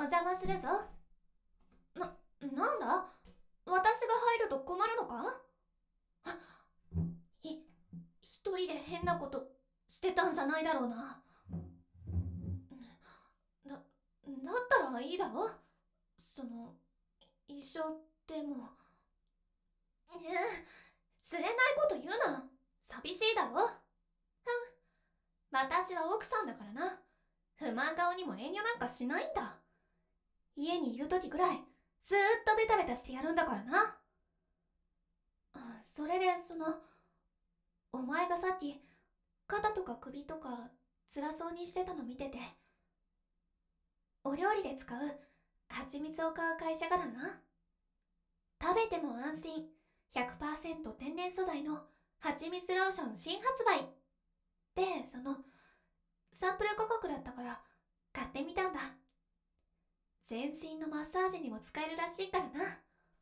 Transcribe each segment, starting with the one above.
邪魔するぞ。なんだ、私が入ると困るのか？一人で変なことしてたんじゃないだろうな。だったらいいだろ。一緒でも。釣れないこと言うな。寂しいだろ。私は奥さんだからな。不満顔にも遠慮なんかしないんだ。家にいる時ぐらいずーっとベタベタしてやるんだからな。それでお前がさっき肩とか首とか辛そうにしてたの見てて、お料理で使う蜂蜜を買う会社がだな。食べても安心、100% 天然素材の蜂蜜ローション新発売で、サンプル価格だったから買ってみたんだ。全身のマッサージにも使えるらしいからな。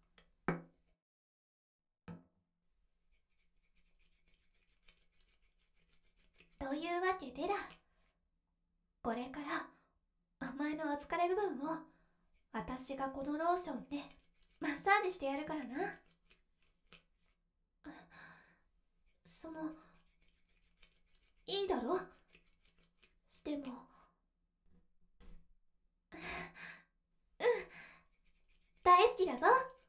というわけでだ、これからお前のお疲れ部分を私がこのローションでマッサージしてやるからな。いいだろ。しても、大好きだぞ。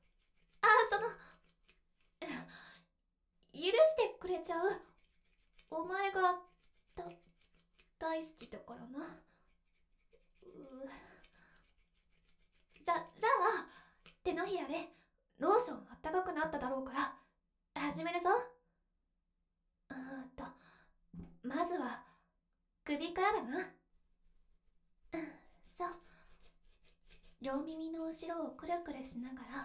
許してくれちゃう。お前が大好きだからな。じゃあ手のひらでローションあったかくなっただろうから始めるぞ。まずは首からだな。そう、両耳の後ろをくるくるしながら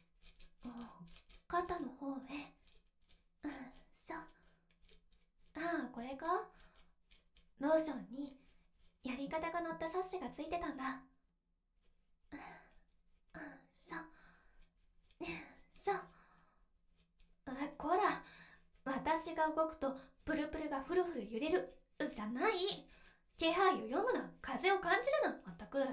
肩の方へ。そう、これか。ローションにやり方が載ったサッシがついてたんだ。そうそうこら、私が動くとプルプルがフルフル揺れるじゃない。気配を読むな、風を感じるな、まったく。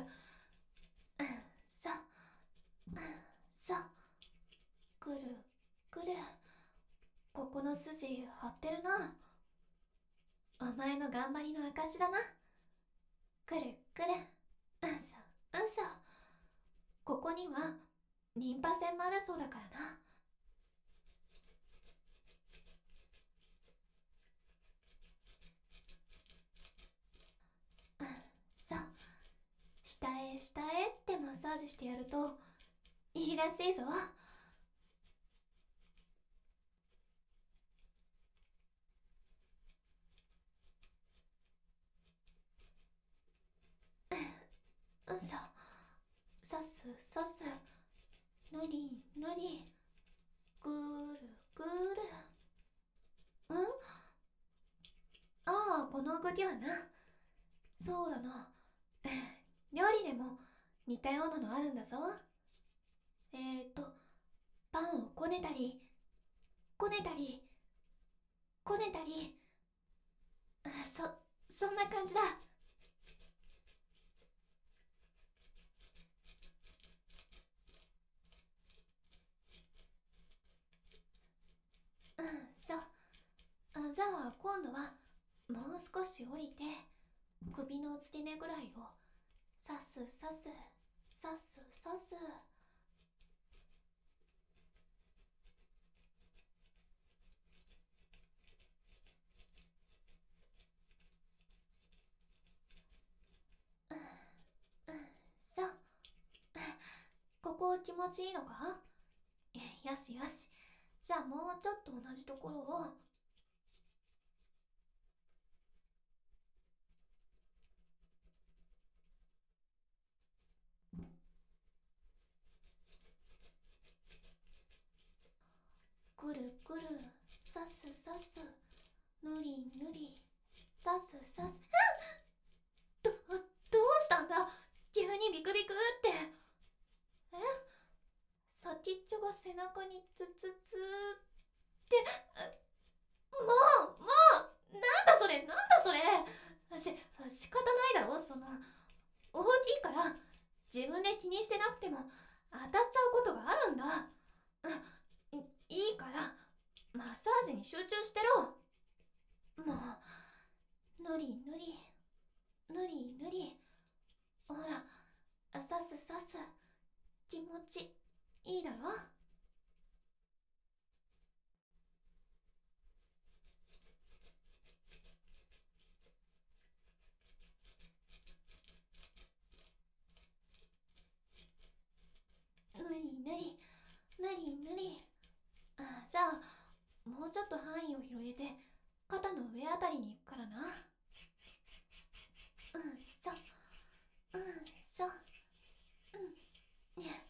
そうくるくる。ここの筋張ってるな。お前の頑張りの証だな。くるくる。ここにはリンパ腺もあるそうだからな。そう、下へ下へってマッサージしてやるといいらしいぞ。さすさす、ぬりぬり、ぐるぐる。この動きはな。そうだな。料理でも似たようなのあるんだぞ。パンをこねたりこねたりこねたり。そんな感じだ。そう。じゃあ今度はもう少し降りて首の付け根ぐらいをさすさすさすさす。そう、ここ気持ちいいのか？よしよし。じゃあもうちょっと同じところを。ぐるぐる、さすさす、ぬりぬり、さすさす。どうしたんだ、急にビクビクって。先っちょが背中にツツツって。もうなんだそれ、なんだそれ。仕方ないだろ。大きいから自分なくても当たっちゃうことがあるんだ。いいからマッサージに集中してろ。もうぬりぬりぬりぬり、ほら、さすさす、気持ちいいだろ。ぬりぬりぬりぬり。じゃあもうちょっと範囲を広げて肩の上あたりに行くからな。うんしょうんしょ。うんね。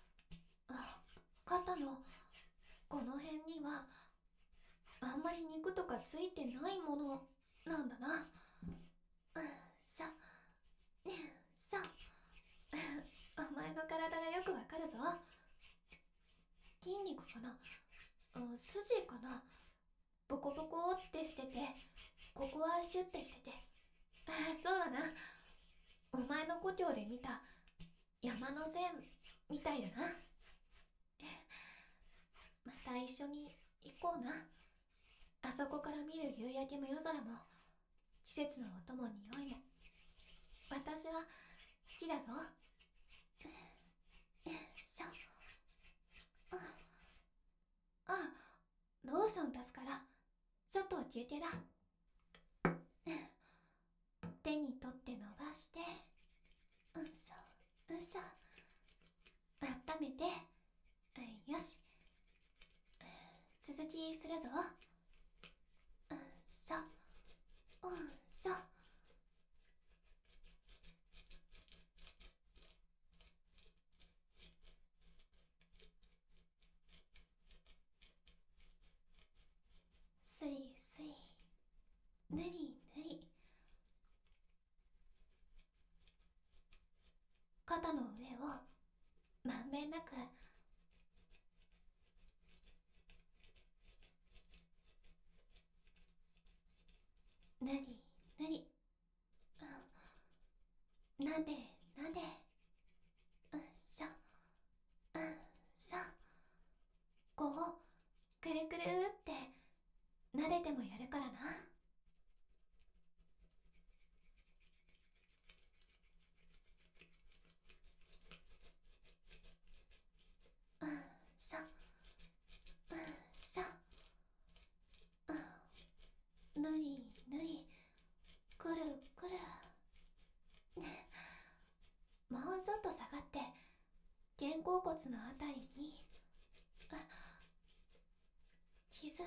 肩のこの辺にはあんまり肉とかついてないものなんだな。うんしょしょ。お前の体がよくわかるぞ。筋肉かな、筋かな。ボコボコってしてて、ここはシュッてしてて。そうだな、お前の故郷で見た山の線みたいだな。また一緒に行こうな。あそこから見る夕焼けも夜空も季節の音も匂いも私は好きだぞ。しょ。ローション足すからちょっと休憩だ。手に取って伸ばして、うんしょうんしょ。温めて、よし、続きするぞ。うんしょうんしょ。スリスリ、ぬりぬり。肩の上をまんべんなく、ぬりぬり。なんでなんで。うんしょうんしょ。こうくるくるって撫でてもやるからな。うんしょうんしょ。ぬりぬり、くるくる。もうちょっと下がって肩甲骨のあたりに。傷、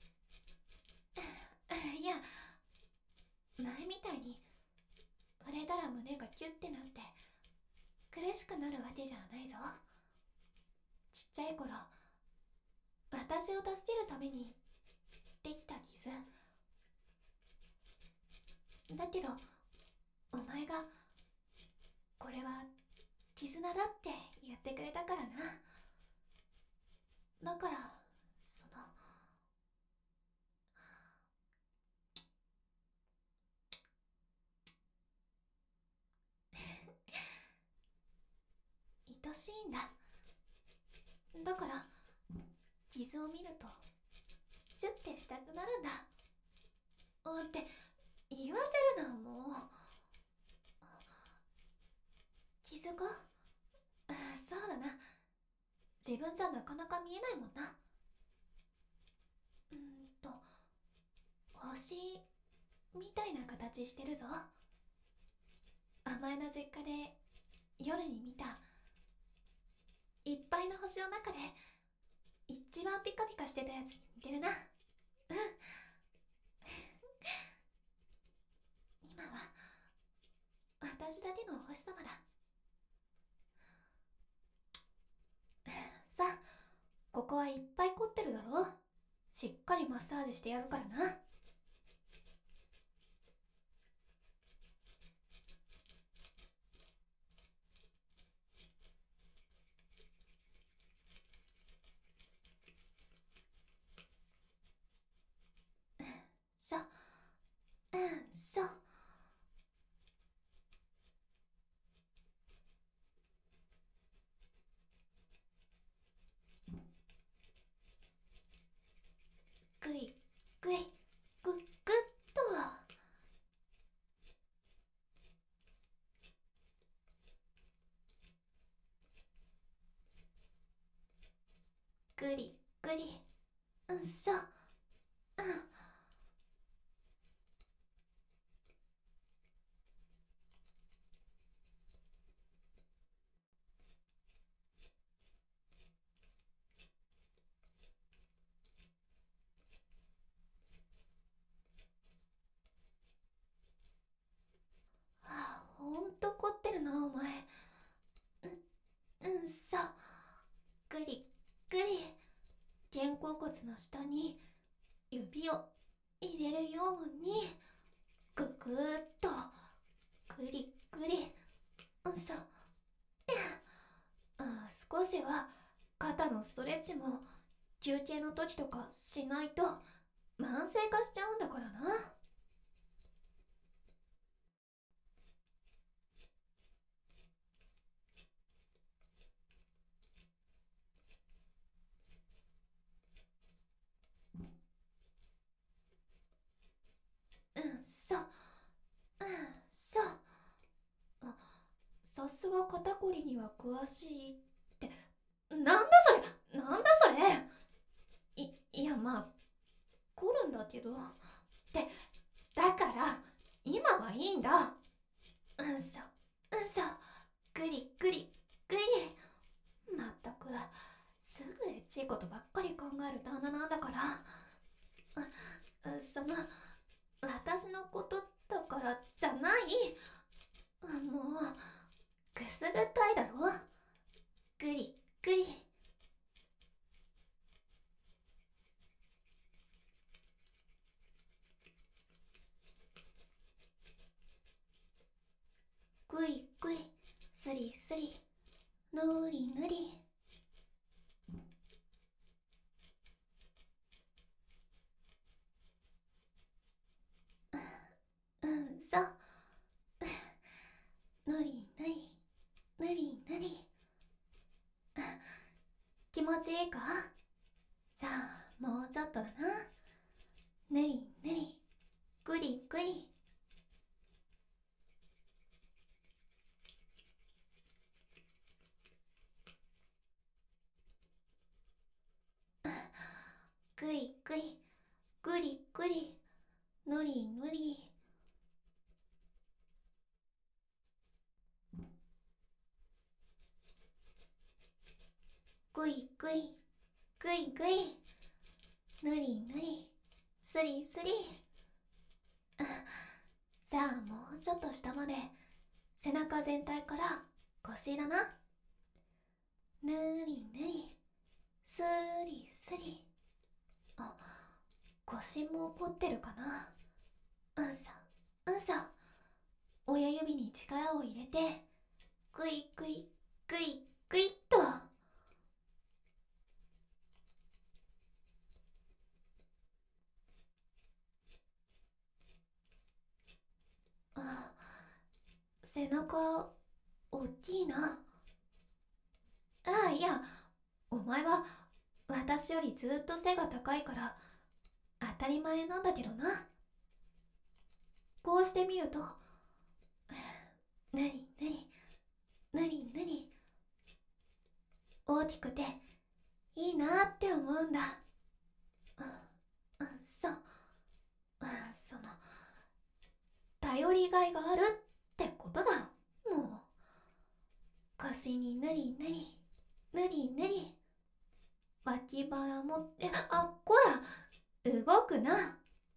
いや、前みたいに触れたら胸がキュッてなって苦しくなるわけじゃないぞ。ちっちゃい頃私を助けるためにできた傷だけど、お前がこれは絆だって言ってくれたからな。だからその、愛しいんだ。だから傷を見るとシュッてしたくなるんだ。って言わせるな、もう。傷か、そうだな、自分じゃなかなか見えないもんな。星みたいな形してるぞ。甘えの実家で夜に見たいっぱいの星の中で一番ピカピカしてたやつに似てるな。うん。今は私だけのお星様だ。さあ、ここはいっぱい凝ってるだろう。しっかりマッサージしてやるからな。しょしょ。 くり、うんしょ、うん。ほんと凝ってるなお前。うんしょ、ぐりぐり。肩甲骨の下に指を入れるようにぐぐーっとぐりぐり。うんしょ。少しは肩のストレッチも休憩の時とかしないと慢性化しちゃうんだからな。うんしょ、うんしょ。あ、さすが肩こりには詳しいって。なんだそれ、なんだそれ。いやまあ凝るんだけど。ってだから今はいいんだ。うんしょ、うんしょ、ぐりぐりぐり。まったくすぐエッチいことばっかり考える旦那なんだから。その私のことだからじゃない。もうくすぐったいだろ。ぐりぐり。ぐいぐい、すりすり、ぬりぬり。うんそう。ぬりぬり、ぬりぬり。気持ちいいか。じゃあもうちょっとだな。ぬりぬり、ぐりぐり。ぐいぐい、ぐりぐり、ぬりぬり。ぐいぐい、ぐいぐい、ぬりぬり、すりすり。じゃあもうちょっと下まで。背中全体から腰だな。ぬりぬり、すりすり。あ、腰も凝ってるかな。うんしょ、うんしょ。親指に力を入れてグイグイグイグイっと。あ、背中おっきいな。いや、お前は私よりずっと背が高いから当たり前なんだけどな。こうしてみると、なになになになに、大きくていいなって思うんだ。そう、その頼りがいがあるってことだ。もう腰にぬりぬりぬりぬり、脇腹持って、こら動くな。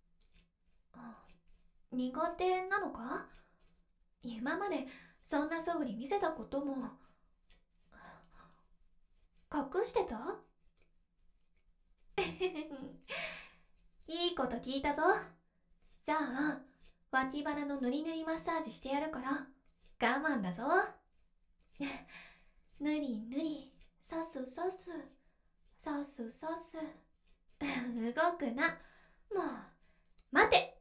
苦手なのか。今までそんな素振り見せたことも。隠してた。いいこと聞いたぞ。じゃあ脇腹のぬりぬりマッサージしてやるから我慢だぞ。ぬりぬり、さすさす、さすさす。動くな。もう待て。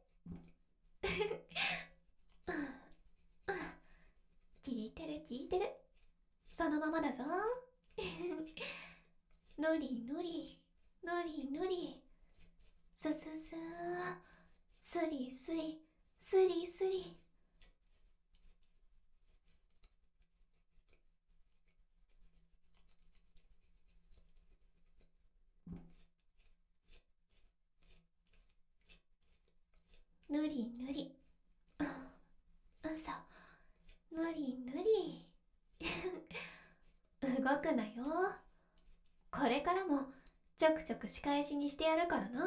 聞いてる聞いてる。そのままだぞ。ぬりぬり、ぬりぬり、すすす、すりすり、すりすり。 りぬり。ぬりぬり。動くなよ。これからもちょくちょく仕返しにしてやるからな。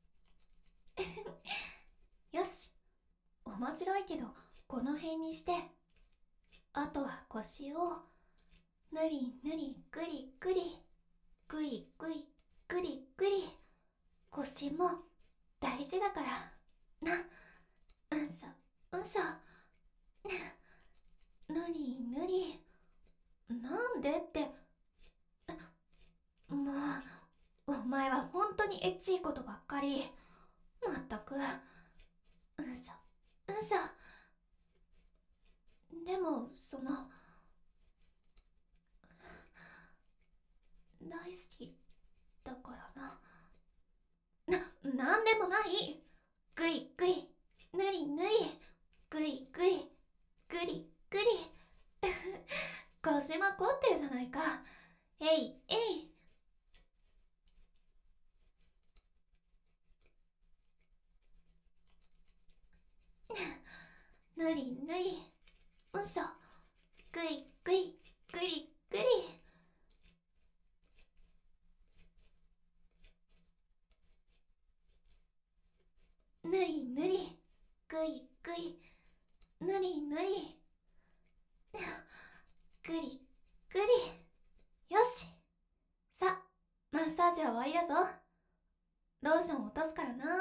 よし、面白いけどこの辺にして、あとは腰をぬりぬりぐりぐり、ぐいぐいぐりぐり。腰も大事だからな。うんそぬりぬり。なんでって、もうお前は本当にエッチいことばっかり。まったく。うんそでも大好きだからなんでもない。ぐいぐいぬりぬり、ぐいぐいぐりぐり。腰も凝ってるじゃないか。えいえい。ぬりぬり、ぐいぐいぐりぐり。ぬりぬり、ぐいぐい、ぬりぬり、ぐりぐり。よし、さ、マッサージは終わりだぞ。ローション落とすからな。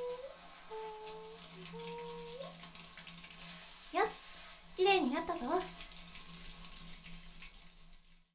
よし、きれいになったぞ。